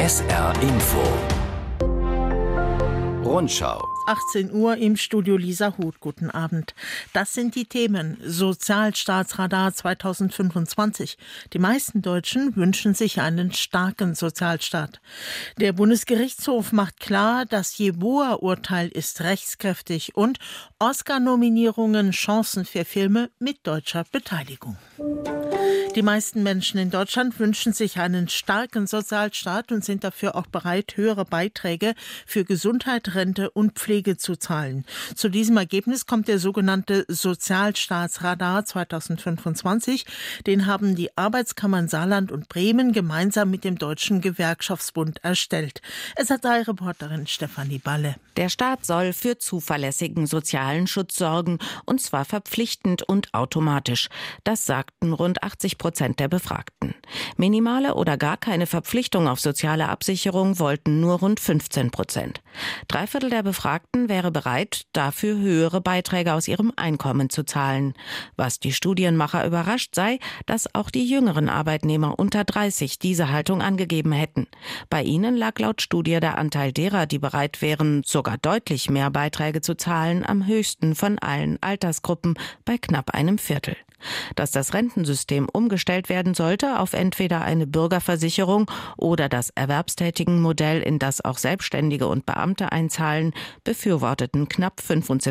SR Info Rundschau. 18 Uhr im Studio Lisa Huth. Guten Abend. Das sind die Themen Sozialstaatsradar 2025. Die meisten Deutschen wünschen sich einen starken Sozialstaat. Der Bundesgerichtshof macht klar, das Jeboa-Urteil ist rechtskräftig und Oscar-Nominierungen Chancen für Filme mit deutscher Beteiligung. Die meisten Menschen in Deutschland wünschen sich einen starken Sozialstaat und sind dafür auch bereit, höhere Beiträge für Gesundheit, Rente und Pflege zu zahlen. Zu diesem Ergebnis kommt der sogenannte Sozialstaatsradar 2025. Den haben die Arbeitskammern Saarland und Bremen gemeinsam mit dem Deutschen Gewerkschaftsbund erstellt. SR3-Reporterin Stefanie Balle. Der Staat soll für zuverlässigen sozialen Schutz sorgen, und zwar verpflichtend und automatisch. Das sagten rund 80% der Befragten. Minimale oder gar keine Verpflichtung auf soziale Absicherung wollten nur rund 15%. 3/4 der Befragten wäre bereit, dafür höhere Beiträge aus ihrem Einkommen zu zahlen. Was die Studienmacher überrascht, sei, dass auch die jüngeren Arbeitnehmer unter 30 diese Haltung angegeben hätten. Bei ihnen lag laut Studie der Anteil derer, die bereit wären, sogar deutlich mehr Beiträge zu zahlen, am höchsten von allen Altersgruppen bei knapp 1/4. Dass das Rentensystem umgestellt werden sollte auf entweder eine Bürgerversicherung oder das Erwerbstätigenmodell, in das auch Selbstständige und Beamte einzahlen, befürworteten knapp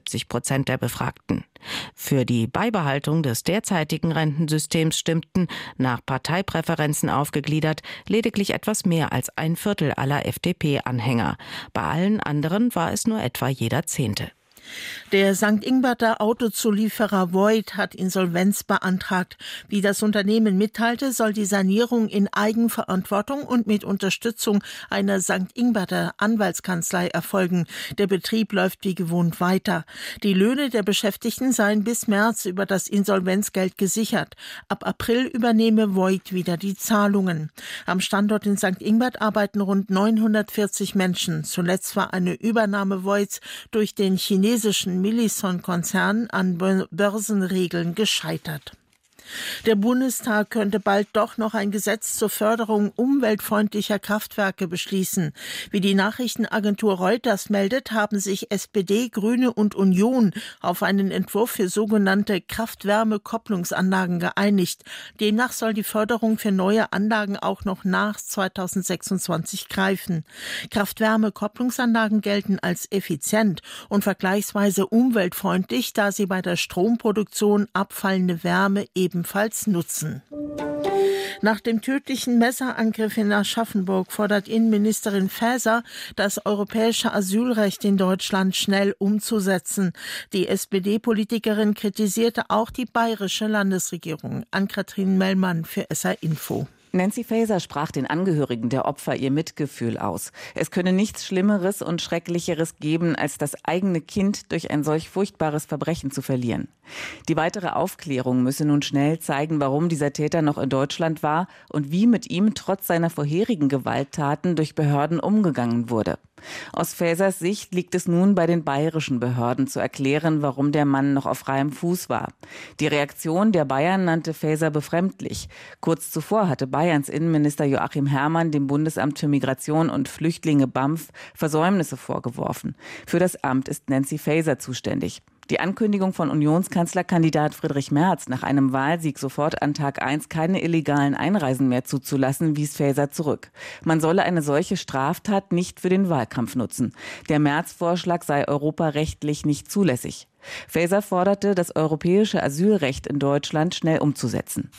75% der Befragten. Für die Beibehaltung des derzeitigen Rentensystems stimmten, nach Parteipräferenzen aufgegliedert, lediglich etwas mehr als 1/4 aller FDP-Anhänger. Bei allen anderen war es nur etwa jeder Zehnte. Der St. Ingberter Autozulieferer Voith hat Insolvenz beantragt. Wie das Unternehmen mitteilte, soll die Sanierung in Eigenverantwortung und mit Unterstützung einer St. Ingberter Anwaltskanzlei erfolgen. Der Betrieb läuft wie gewohnt weiter. Die Löhne der Beschäftigten seien bis März über das Insolvenzgeld gesichert. Ab April übernehme Voith wieder die Zahlungen. Am Standort in St. Ingbert arbeiten rund 940 Menschen. Zuletzt war eine Übernahme Voiths durch den chinesischen Millison-Konzern an Börsenregeln gescheitert. Der Bundestag könnte bald doch noch ein Gesetz zur Förderung umweltfreundlicher Kraftwerke beschließen. Wie die Nachrichtenagentur Reuters meldet, haben sich SPD, Grüne und Union auf einen Entwurf für sogenannte Kraft-Wärme-Kopplungsanlagen geeinigt. Demnach soll die Förderung für neue Anlagen auch noch nach 2026 greifen. Kraft-Wärme-Kopplungsanlagen gelten als effizient und vergleichsweise umweltfreundlich, da sie bei der Stromproduktion abfallende Wärme ebenfalls nutzen. Nach dem tödlichen Messerangriff in Aschaffenburg fordert Innenministerin Faeser, das europäische Asylrecht in Deutschland schnell umzusetzen. Die SPD-Politikerin kritisierte auch die bayerische Landesregierung. Ann-Kathrin Mellmann für SR Info. Nancy Faeser sprach den Angehörigen der Opfer ihr Mitgefühl aus. Es könne nichts Schlimmeres und Schrecklicheres geben, als das eigene Kind durch ein solch furchtbares Verbrechen zu verlieren. Die weitere Aufklärung müsse nun schnell zeigen, warum dieser Täter noch in Deutschland war und wie mit ihm trotz seiner vorherigen Gewalttaten durch Behörden umgegangen wurde. Aus Faesers Sicht liegt es nun bei den bayerischen Behörden zu erklären, warum der Mann noch auf freiem Fuß war. Die Reaktion der Bayern nannte Faeser befremdlich. Kurz zuvor hatte Bayerns Innenminister Joachim Herrmann dem Bundesamt für Migration und Flüchtlinge BAMF Versäumnisse vorgeworfen. Für das Amt ist Nancy Faeser zuständig. Die Ankündigung von Unionskanzlerkandidat Friedrich Merz, nach einem Wahlsieg sofort an Tag 1 keine illegalen Einreisen mehr zuzulassen, wies Faeser zurück. Man solle eine solche Straftat nicht für den Wahlkampf nutzen. Der Merz-Vorschlag sei europarechtlich nicht zulässig. Faeser forderte, das europäische Asylrecht in Deutschland schnell umzusetzen.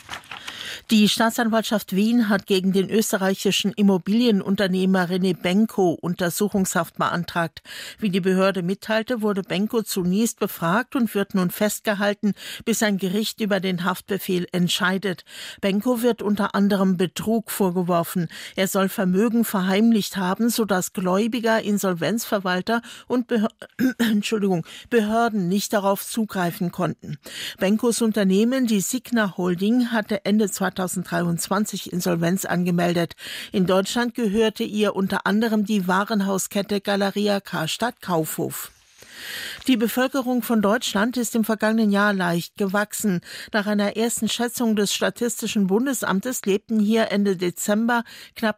Die Staatsanwaltschaft Wien hat gegen den österreichischen Immobilienunternehmer René Benko Untersuchungshaft beantragt. Wie die Behörde mitteilte, wurde Benko zunächst befragt und wird nun festgehalten, bis ein Gericht über den Haftbefehl entscheidet. Benko wird unter anderem Betrug vorgeworfen. Er soll Vermögen verheimlicht haben, sodass Gläubiger, Insolvenzverwalter und Behörden nicht darauf zugreifen konnten. Benkos Unternehmen, die Signa Holding, hatte Ende 2023 Insolvenz angemeldet. In Deutschland gehörte ihr unter anderem die Warenhauskette Galeria Karstadt Kaufhof. Die Bevölkerung von Deutschland ist im vergangenen Jahr leicht gewachsen. Nach einer ersten Schätzung des Statistischen Bundesamtes lebten hier Ende Dezember knapp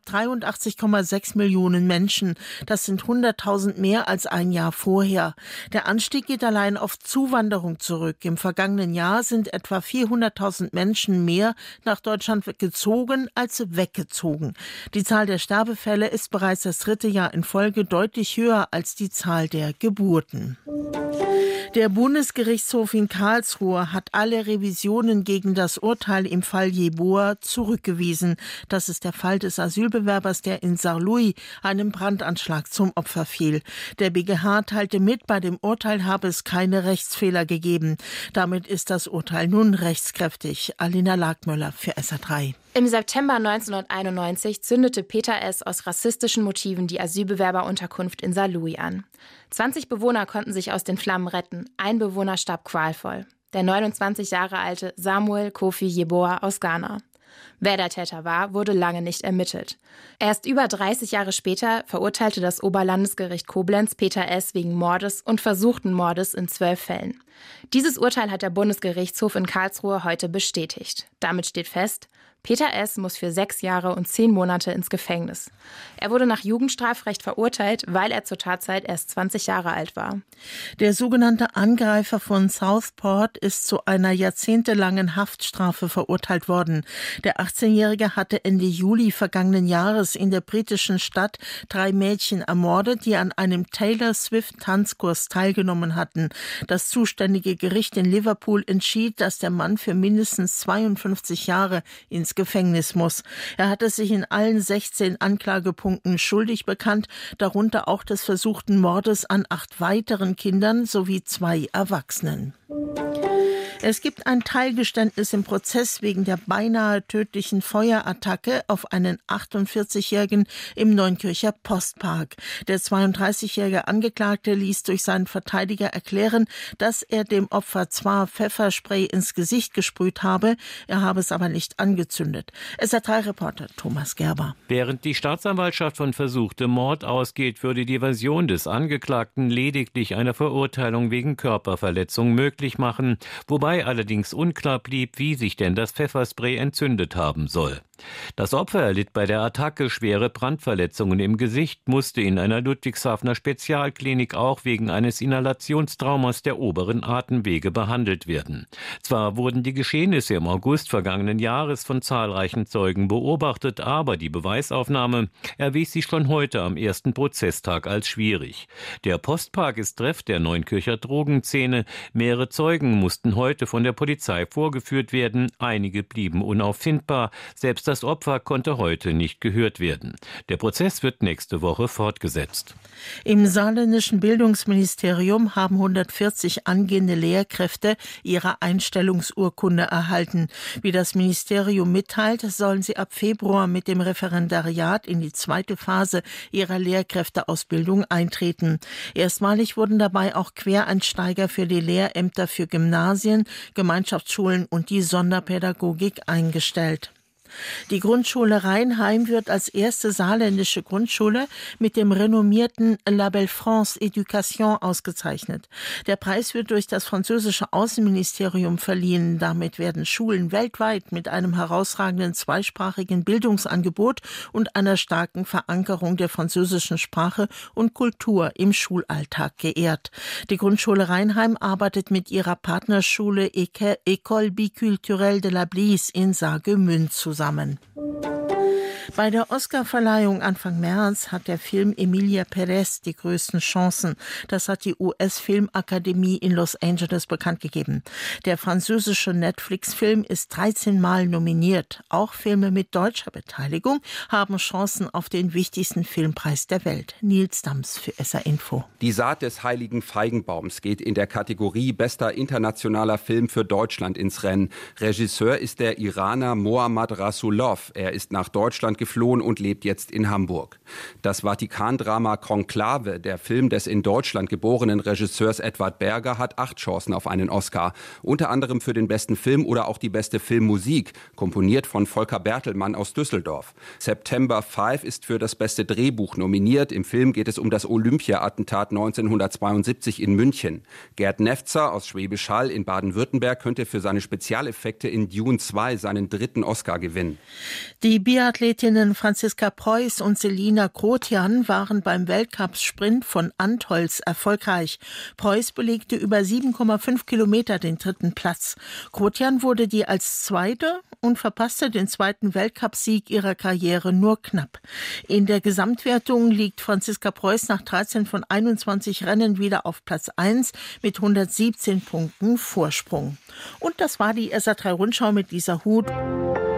83,6 Millionen Menschen. Das sind 100.000 mehr als ein Jahr vorher. Der Anstieg geht allein auf Zuwanderung zurück. Im vergangenen Jahr sind etwa 400.000 Menschen mehr nach Deutschland gezogen als weggezogen. Die Zahl der Sterbefälle ist bereits das 3. Jahr in Folge deutlich höher als die Zahl der Geburten. Der Bundesgerichtshof in Karlsruhe hat alle Revisionen gegen das Urteil im Fall Yeboah zurückgewiesen. Das ist der Fall des Asylbewerbers, der in Saarlouis einem Brandanschlag zum Opfer fiel. Der BGH teilte mit, bei dem Urteil habe es keine Rechtsfehler gegeben. Damit ist das Urteil nun rechtskräftig. Alina Lagmöller für SA3. Im September 1991 zündete Peter S. aus rassistischen Motiven die Asylbewerberunterkunft in Saarlouis an. 20 Bewohner konnten sich aus den Flammen retten. Ein Bewohner starb qualvoll. Der 29 Jahre alte Samuel Kofi Yeboah aus Ghana. Wer der Täter war, wurde lange nicht ermittelt. Erst über 30 Jahre später verurteilte das Oberlandesgericht Koblenz Peter S. wegen Mordes und versuchten Mordes in 12 Fällen. Dieses Urteil hat der Bundesgerichtshof in Karlsruhe heute bestätigt. Damit steht fest, Peter S. muss für 6 Jahre und 10 Monate ins Gefängnis. Er wurde nach Jugendstrafrecht verurteilt, weil er zur Tatzeit erst 20 Jahre alt war. Der sogenannte Angreifer von Southport ist zu einer jahrzehntelangen Haftstrafe verurteilt worden. Der 18-Jährige hatte Ende Juli vergangenen Jahres in der britischen Stadt 3 Mädchen ermordet, die an einem Taylor Swift-Tanzkurs teilgenommen hatten. Das zuständige Gericht in Liverpool entschied, dass der Mann für mindestens 52 Jahre ins Gefängnis muss. Er hatte sich in allen 16 Anklagepunkten schuldig bekannt, darunter auch des versuchten Mordes an 8 weiteren Kindern sowie 2 Erwachsenen. Es gibt ein Teilgeständnis im Prozess wegen der beinahe tödlichen Feuerattacke auf einen 48-Jährigen im Neunkircher Postpark. Der 32-jährige Angeklagte ließ durch seinen Verteidiger erklären, dass er dem Opfer zwar Pfefferspray ins Gesicht gesprüht habe, er habe es aber nicht angezündet. SA3-Reporter Thomas Gerber. Während die Staatsanwaltschaft von versuchtem Mord ausgeht, würde die Version des Angeklagten lediglich eine Verurteilung wegen Körperverletzung möglich machen, wobei allerdings unklar blieb, wie sich denn das Pfefferspray entzündet haben soll. Das Opfer erlitt bei der Attacke schwere Brandverletzungen im Gesicht, musste in einer Ludwigshafener Spezialklinik auch wegen eines Inhalationstraumas der oberen Atemwege behandelt werden. Zwar wurden die Geschehnisse im August vergangenen Jahres von zahlreichen Zeugen beobachtet, aber die Beweisaufnahme erwies sich schon heute am ersten Prozesstag als schwierig. Der Postpark ist Treff der Neunkircher Drogenszene. Mehrere Zeugen mussten heute von der Polizei vorgeführt werden. Einige blieben unauffindbar. Selbst das Opfer konnte heute nicht gehört werden. Der Prozess wird nächste Woche fortgesetzt. Im saarländischen Bildungsministerium haben 140 angehende Lehrkräfte ihre Einstellungsurkunde erhalten. Wie das Ministerium mitteilt, sollen sie ab Februar mit dem Referendariat in die 2. Phase ihrer Lehrkräfteausbildung eintreten. Erstmalig wurden dabei auch Quereinsteiger für die Lehrämter für Gymnasien, Gemeinschaftsschulen und die Sonderpädagogik eingestellt. Die Grundschule Rheinheim wird als erste saarländische Grundschule mit dem renommierten Label France Education ausgezeichnet. Der Preis wird durch das französische Außenministerium verliehen. Damit werden Schulen weltweit mit einem herausragenden zweisprachigen Bildungsangebot und einer starken Verankerung der französischen Sprache und Kultur im Schulalltag geehrt. Die Grundschule Rheinheim arbeitet mit ihrer Partnerschule École Biculturelle de la Blies in Saargemünd zusammen. Bei der Oscarverleihung Anfang März hat der Film Emilia Perez die größten Chancen. Das hat die US-Filmakademie in Los Angeles bekannt gegeben. Der französische Netflix-Film ist 13 Mal nominiert. Auch Filme mit deutscher Beteiligung haben Chancen auf den wichtigsten Filmpreis der Welt. Nils Dams für SA Info. Die Saat des heiligen Feigenbaums geht in der Kategorie Bester internationaler Film für Deutschland ins Rennen. Regisseur ist der Iraner Mohammad Rasulov. Er ist nach Deutschland geflohen und lebt jetzt in Hamburg. Das Vatikandrama Konklave, der Film des in Deutschland geborenen Regisseurs Edward Berger, hat 8 Chancen auf einen Oscar. Unter anderem für den besten Film oder auch die beste Filmmusik, komponiert von Volker Bertelmann aus Düsseldorf. September 5 ist für das beste Drehbuch nominiert. Im Film geht es um das Olympia-Attentat 1972 in München. Gerd Nefzer aus Schwäbisch Hall in Baden-Württemberg könnte für seine Spezialeffekte in Dune 2 seinen 3. Oscar gewinnen. Die Biathletinnen Franziska Preuß und Selina Grotian waren beim Weltcup-Sprint von Antholz erfolgreich. Preuß belegte über 7,5 Kilometer den 3. Platz. Grotian wurde die als Zweite und verpasste den 2. Weltcupsieg ihrer Karriere nur knapp. In der Gesamtwertung liegt Franziska Preuß nach 13 von 21 Rennen wieder auf Platz 1 mit 117 Punkten Vorsprung. Und das war die SR3 Rundschau mit Lisa Huth.